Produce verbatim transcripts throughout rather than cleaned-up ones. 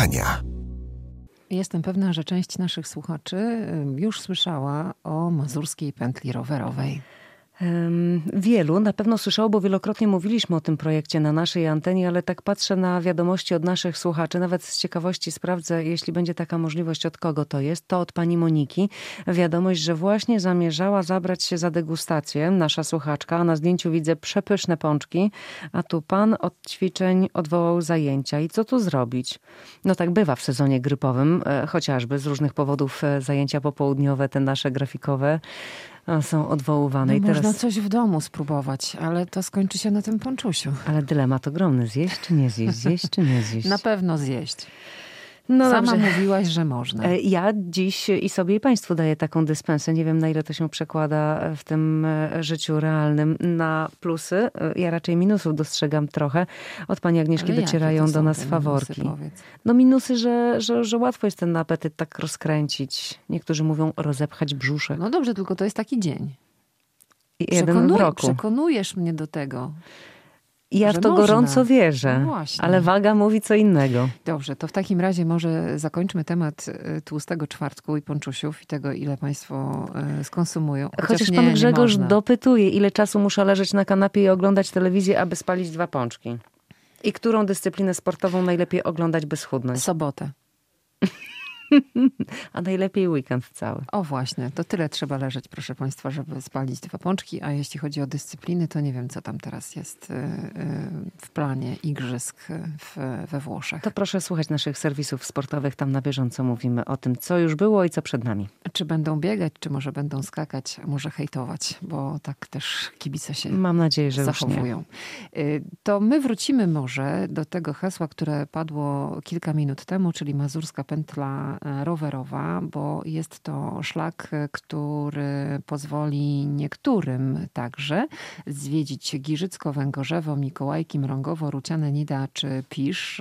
spotkania. Jestem pewna, że część naszych słuchaczy już słyszała o Mazurskiej Pętli Rowerowej. Wielu na pewno słyszało, bo wielokrotnie mówiliśmy o tym projekcie na naszej antenie, ale tak patrzę na wiadomości od naszych słuchaczy. Nawet z ciekawości sprawdzę, jeśli będzie taka możliwość, od kogo to jest. To od pani Moniki. Wiadomość, że właśnie zamierzała zabrać się za degustację. Nasza słuchaczka, a na zdjęciu widzę przepyszne pączki, a tu pan od ćwiczeń odwołał zajęcia. I co tu zrobić? No tak bywa w sezonie grypowym, chociażby z różnych powodów zajęcia popołudniowe, te nasze grafikowe, są odwoływane. No I teraz... Można coś w domu spróbować, ale to skończy się na tym ponczusiu. Ale dylemat ogromny. Zjeść czy nie zjeść? Zjeść czy nie zjeść? Na pewno zjeść. No Sama dobrze. mówiłaś, że można. Ja dziś i sobie i państwu daję taką dyspensę. Nie wiem, na ile to się przekłada w tym życiu realnym na plusy. Ja raczej minusów dostrzegam trochę. Od pani Agnieszki Ale docierają do nas minusy, faworki. powiedz? No minusy, że, że, że łatwo jest ten apetyt tak rozkręcić. Niektórzy mówią rozepchać brzuszek. No dobrze, tylko to jest taki dzień. I jeden w roku. Przekonujesz mnie do tego. Ja że w to można. gorąco wierzę, No właśnie. ale waga mówi co innego. Dobrze, to w takim razie może zakończmy temat tłustego czwartku i ponczusiów i tego, ile państwo skonsumują. Chociaż, Chociaż nie, pan nie Grzegorz można. dopytuje, ile czasu muszę leżeć na kanapie i oglądać telewizję, aby spalić dwa pączki. I którą dyscyplinę sportową najlepiej oglądać, by schudnąć? Sobotę. A najlepiej weekend cały. O właśnie, to tyle trzeba leżeć, proszę państwa, żeby spalić dwa pączki, a jeśli chodzi o dyscypliny, to nie wiem, co tam teraz jest w planie igrzysk w, we Włoszech. To proszę słuchać naszych serwisów sportowych, tam na bieżąco mówimy o tym, co już było i co przed nami. Czy będą biegać, czy może będą skakać, a może hejtować, bo tak też kibice się Mam nadzieję, że zachowują. Już nie. To my wrócimy może do tego hasła, które padło kilka minut temu, czyli Mazurska Pętla Rowerowa, bo jest to szlak, który pozwoli niektórym także zwiedzić Giżycko, Węgorzewo, Mikołajki, Mrągowo, Ruciane, Nida czy Pisz.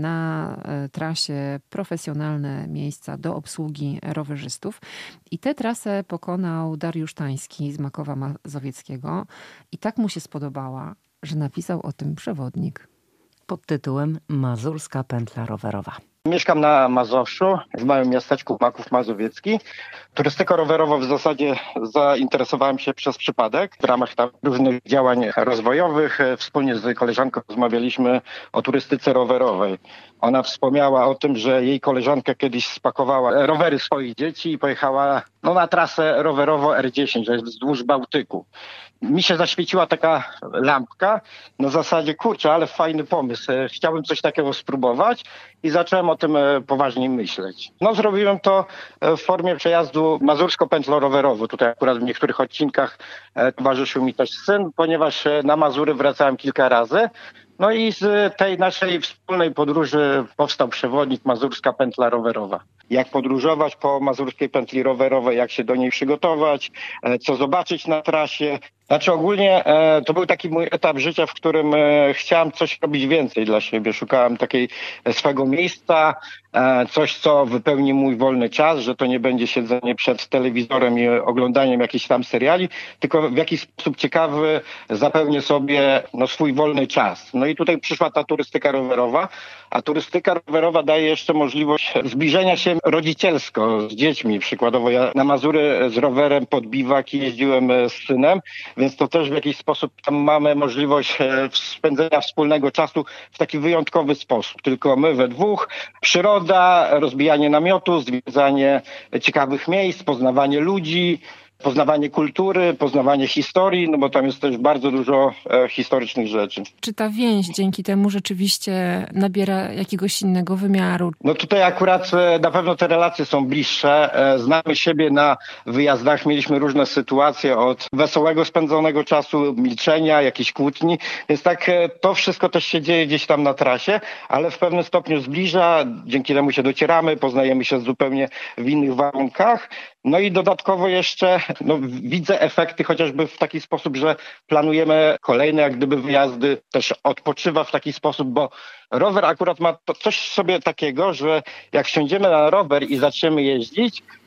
Na trasie profesjonalne miejsca do obsługi rowerzystów. I tę trasę pokonał Dariusz Tański z Makowa Mazowieckiego i tak mu się spodobała, że napisał o tym przewodnik. Pod tytułem Mazurska Pętla Rowerowa. Mieszkam na Mazowszu, w małym miasteczku Maków Mazowiecki. Turystyką rowerową w zasadzie zainteresowałem się przez przypadek. W ramach tam różnych działań rozwojowych wspólnie z koleżanką rozmawialiśmy o turystyce rowerowej. Ona wspomniała o tym, że jej koleżanka kiedyś spakowała rowery swoich dzieci i pojechała no, na trasę rowerowo R dziesięć, że jest wzdłuż Bałtyku. Mi się zaświeciła taka lampka na zasadzie, kurczę, ale fajny pomysł. Chciałbym coś takiego spróbować i zacząłem o tym poważniej myśleć. No zrobiłem to w formie przejazdu Mazursko Pętlą Rowerową. Tutaj akurat w niektórych odcinkach towarzyszył mi też syn, ponieważ na Mazury wracałem kilka razy. No i z tej naszej wspólnej podróży powstał przewodnik Mazurska Pętla Rowerowa. Jak podróżować po Mazurskiej Pętli Rowerowej, jak się do niej przygotować, co zobaczyć na trasie. Znaczy ogólnie e, to był taki mój etap życia, w którym e, chciałem coś robić więcej dla siebie. Szukałem takiej e, swego miejsca, e, coś co wypełni mój wolny czas, że to nie będzie siedzenie przed telewizorem i oglądaniem jakichś tam seriali, tylko w jakiś sposób ciekawy zapełnię sobie no, swój wolny czas. No i tutaj przyszła ta turystyka rowerowa, a turystyka rowerowa daje jeszcze możliwość zbliżenia się rodzicielsko z dziećmi. Przykładowo ja na Mazury z rowerem pod biwaki jeździłem z synem, więc to też w jakiś sposób tam mamy możliwość spędzenia wspólnego czasu w taki wyjątkowy sposób. Tylko my we dwóch, przyroda, rozbijanie namiotu, zwiedzanie ciekawych miejsc, poznawanie ludzi, poznawanie kultury, poznawanie historii, no bo tam jest też bardzo dużo e, historycznych rzeczy. Czy ta więź dzięki temu rzeczywiście nabiera jakiegoś innego wymiaru? No tutaj akurat e, na pewno te relacje są bliższe. E, znamy siebie na wyjazdach, mieliśmy różne sytuacje od wesołego spędzonego czasu, milczenia, jakichś kłótni, więc tak e, to wszystko też się dzieje gdzieś tam na trasie, ale w pewnym stopniu zbliża, dzięki temu się docieramy, poznajemy się zupełnie w innych warunkach. No i dodatkowo jeszcze no, widzę efekty chociażby w taki sposób, że planujemy kolejne jak gdyby wyjazdy, też odpoczywa w taki sposób, bo rower akurat ma to coś w sobie takiego, że jak wsiądziemy na rower i zaczniemy jeździć,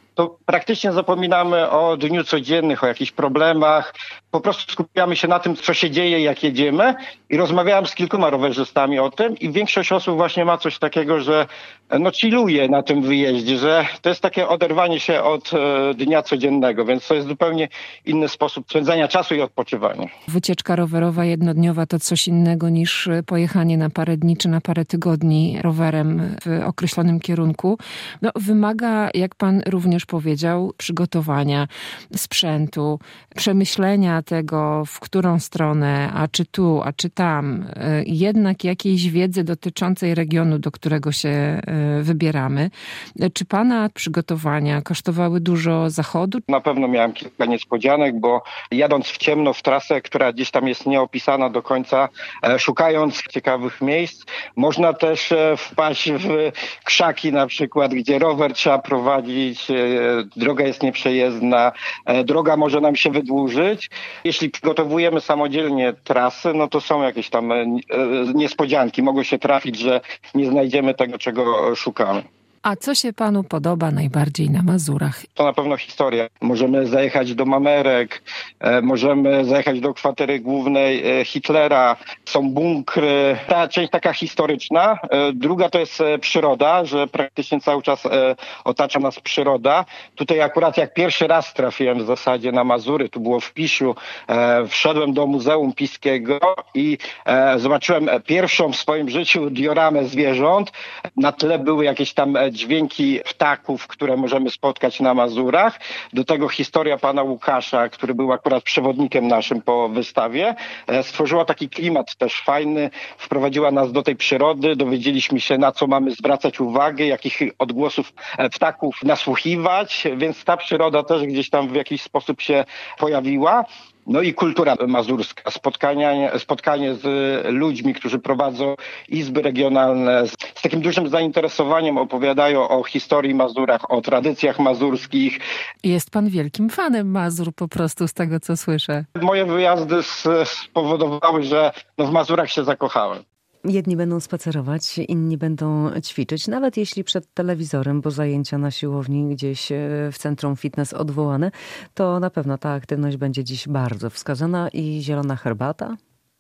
to praktycznie zapominamy o dniu codziennych, o jakichś problemach. Po prostu skupiamy się na tym, co się dzieje, jak jedziemy i rozmawiałem z kilkoma rowerzystami o tym i większość osób właśnie ma coś takiego, że no chilluje na tym wyjeździe, że to jest takie oderwanie się od e, dnia codziennego, więc to jest zupełnie inny sposób spędzania czasu i odpoczywania. Wycieczka rowerowa jednodniowa to coś innego niż pojechanie na parę dni czy na parę tygodni rowerem w określonym kierunku. No, wymaga, jak pan również powiedział, przygotowania sprzętu, przemyślenia tego, w którą stronę, a czy tu, a czy tam, jednak jakiejś wiedzy dotyczącej regionu, do którego się wybieramy. Czy pana przygotowania kosztowały dużo zachodu? Na pewno miałem kilka niespodzianek, bo jadąc w ciemno w trasę, która gdzieś tam jest nieopisana do końca, szukając ciekawych miejsc, można też wpaść w krzaki na przykład, gdzie rower trzeba prowadzić, droga jest nieprzejezdna, droga może nam się wydłużyć. Jeśli przygotowujemy samodzielnie trasy, no to są jakieś tam niespodzianki. Mogą się trafić, że nie znajdziemy tego, czego szukamy. A co się panu podoba najbardziej na Mazurach? To na pewno historia. Możemy zajechać do Mamerek, e, możemy zajechać do kwatery głównej e, Hitlera, są bunkry. Ta część taka historyczna. E, druga to jest e, przyroda, że praktycznie cały czas e, otacza nas przyroda. Tutaj akurat jak pierwszy raz trafiłem w zasadzie na Mazury, tu było w Pisiu, e, wszedłem do Muzeum Piskiego i e, zobaczyłem pierwszą w swoim życiu dioramę zwierząt. Na tle były jakieś tam dźwięki ptaków, które możemy spotkać na Mazurach. Do tego historia pana Łukasza, który był akurat przewodnikiem naszym po wystawie, stworzyła taki klimat też fajny, wprowadziła nas do tej przyrody, dowiedzieliśmy się, na co mamy zwracać uwagę, jakich odgłosów ptaków nasłuchiwać, więc ta przyroda też gdzieś tam w jakiś sposób się pojawiła. No i kultura mazurska, spotkania, spotkanie z ludźmi, którzy prowadzą izby regionalne, z, z takim dużym zainteresowaniem opowiadają o historii Mazurach, o tradycjach mazurskich. Jest pan wielkim fanem Mazur po prostu z tego, co słyszę. Moje wyjazdy spowodowały, że no w Mazurach się zakochałem. Jedni będą spacerować, inni będą ćwiczyć, nawet jeśli przed telewizorem, bo zajęcia na siłowni gdzieś w centrum fitness odwołane, to na pewno ta aktywność będzie dziś bardzo wskazana i zielona herbata.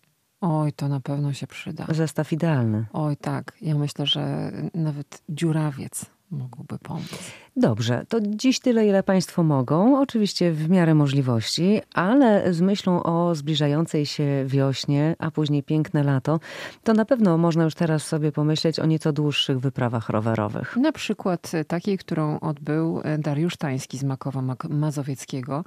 Oj, to na pewno się przyda. Zestaw idealny. Oj, tak. Ja myślę, że nawet dziurawiec mógłby pomóc. Dobrze, to dziś tyle, ile państwo mogą. Oczywiście w miarę możliwości, ale z myślą o zbliżającej się wiośnie, a później piękne lato, to na pewno można już teraz sobie pomyśleć o nieco dłuższych wyprawach rowerowych. Na przykład takiej, którą odbył Dariusz Tański z Makowa Mazowieckiego.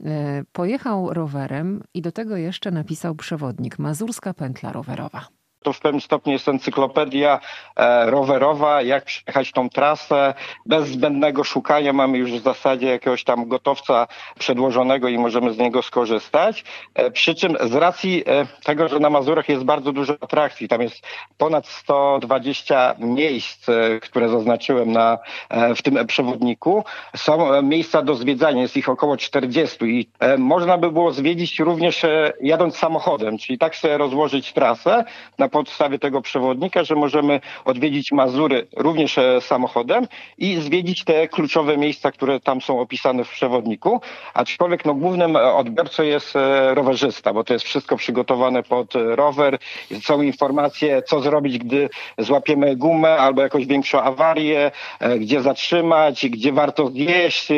Pojechał rowerem i do tego jeszcze napisał przewodnik Mazurska pętla rowerowa. To w pewnym stopniu jest encyklopedia e, rowerowa, jak przejechać tą trasę. Bez zbędnego szukania mamy już w zasadzie jakiegoś tam gotowca przedłożonego i możemy z niego skorzystać. E, przy czym z racji e, tego, że na Mazurach jest bardzo dużo atrakcji, tam jest ponad sto dwadzieścia miejsc, e, które zaznaczyłem na, e, w tym przewodniku. Są e, miejsca do zwiedzania, jest ich około czterdzieści i e, można by było zwiedzić również e, jadąc samochodem, czyli tak sobie rozłożyć trasę na podstawie tego przewodnika, że możemy odwiedzić Mazury również samochodem i zwiedzić te kluczowe miejsca, które tam są opisane w przewodniku. Aczkolwiek no, głównym odbiorcą jest rowerzysta, bo to jest wszystko przygotowane pod rower. Są informacje, co zrobić, gdy złapiemy gumę albo jakąś większą awarię, gdzie zatrzymać, gdzie warto zjeść,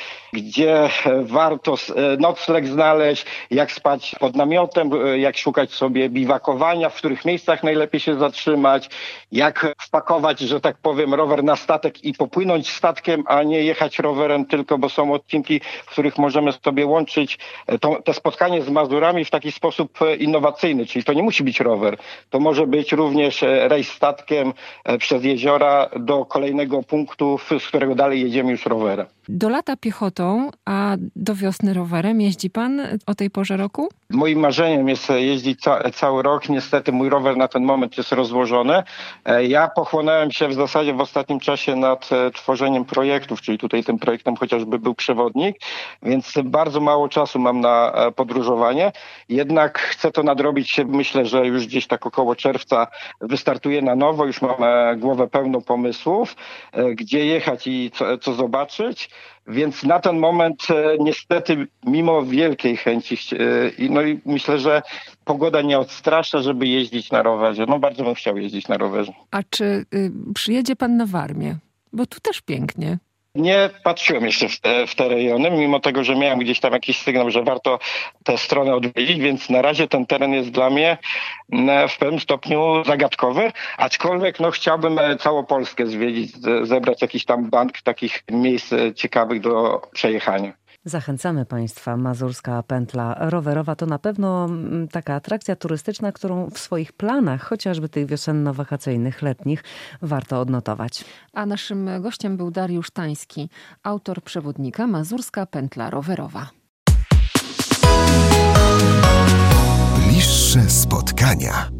gdzie warto nocleg znaleźć, jak spać pod namiotem, jak szukać sobie biwakowania, w których miejscach najlepiej się zatrzymać, jak wpakować, że tak powiem, rower na statek i popłynąć statkiem, a nie jechać rowerem tylko, bo są odcinki, w których możemy sobie łączyć to, te spotkanie z Mazurami w taki sposób innowacyjny, czyli to nie musi być rower, to może być również rejs statkiem przez jeziora do kolejnego punktu, z którego dalej jedziemy już rowerem. Do lata piechotą, a do wiosny rowerem jeździ pan o tej porze roku? Moim marzeniem jest jeździć ca- cały rok. Niestety mój rower na ten moment jest rozłożony. Ja pochłonąłem się w zasadzie w ostatnim czasie nad tworzeniem projektów, czyli tutaj tym projektem chociażby był przewodnik, więc bardzo mało czasu mam na podróżowanie. Jednak chcę to nadrobić. Myślę, że już gdzieś tak około czerwca wystartuję na nowo. Już mam głowę pełną pomysłów, gdzie jechać i co, co zobaczyć. Więc na ten moment niestety mimo wielkiej chęci, no i myślę, że pogoda nie odstrasza, żeby jeździć na rowerze. No bardzo bym chciał jeździć na rowerze. A czy y, przyjedzie pan na Warmię? Bo tu też pięknie. Nie patrzyłem jeszcze w te, w te rejony, mimo tego, że miałem gdzieś tam jakiś sygnał, że warto tę stronę odwiedzić, więc na razie ten teren jest dla mnie w pewnym stopniu zagadkowy, aczkolwiek no, chciałbym całą Polskę zwiedzić, zebrać jakiś tam bank takich miejsc ciekawych do przejechania. Zachęcamy Państwa. Mazurska Pętla Rowerowa to na pewno taka atrakcja turystyczna, którą w swoich planach, chociażby tych wiosenno-wakacyjnych, letnich, warto odnotować. A naszym gościem był Dariusz Tański, autor przewodnika Mazurska Pętla Rowerowa. Bliższe spotkania.